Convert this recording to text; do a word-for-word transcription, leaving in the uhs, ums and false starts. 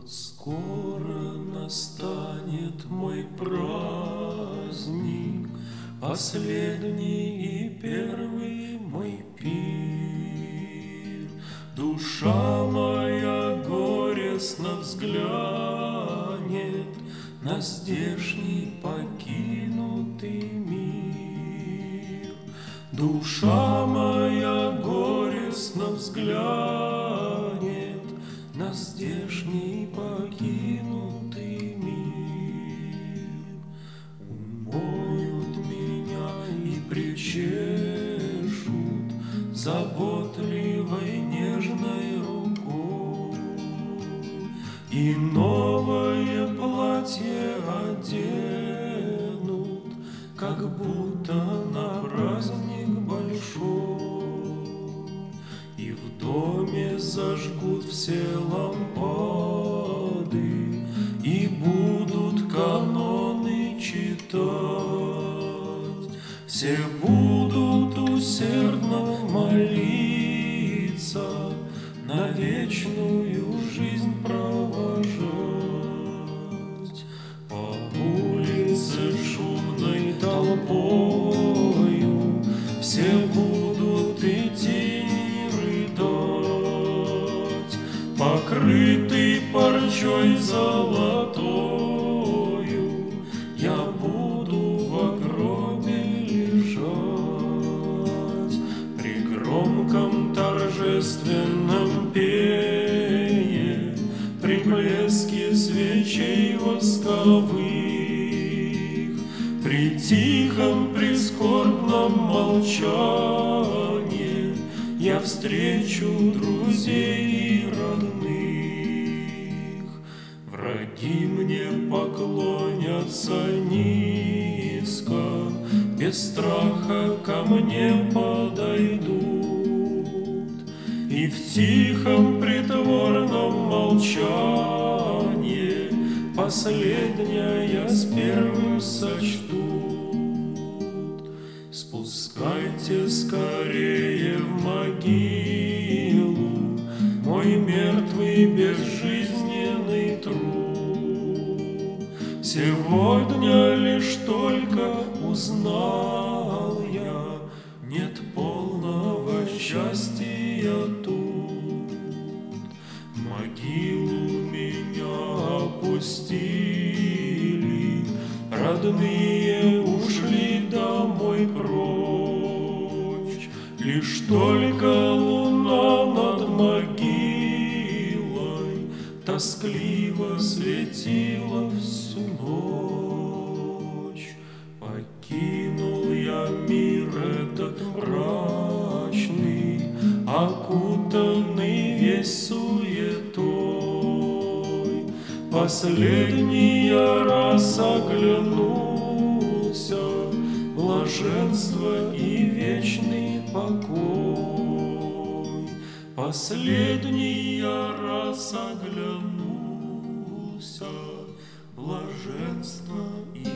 Вот скоро настанет мой праздник, последний и первый мой пир. Душа моя горестно взглянет на здешний покинутый мир. Душа моя горестно взглянет на здешний покинутый мир. Умоют меня и причешут заботливой нежной рукой, и новое платье оденут, как будто на праздник большой. И в доме зажгут все лампады, и будут каноны читать. Все будут усердно молиться, на вечную жизнь провожать. По улице шумной толпою все будут идти рыдать. Покрытый парчой золотою я буду в гробе лежать. При громком торжественном пении, при блеске свечей восковых, при тихом прискорбном молчании я встречу друзей и родных. Враги мне поклонятся низко, без страха ко мне подойдут, и в тихом притворном молчании последняя с первым сочтут. Спускайте скорее в могилу мой мертвый безжизненный труп. Сегодня лишь только узнал я, нет полного счастья тут. Могилу меня опустили, родные ушли домой прочь. Лишь только луна над могилой тоскливо светила всю ночь. Покинул я мир этот мрачный, окутанный весь суетой. Последний раз оглянулся, блаженство и вечный покой. Последний раз оглянулся, блаженство и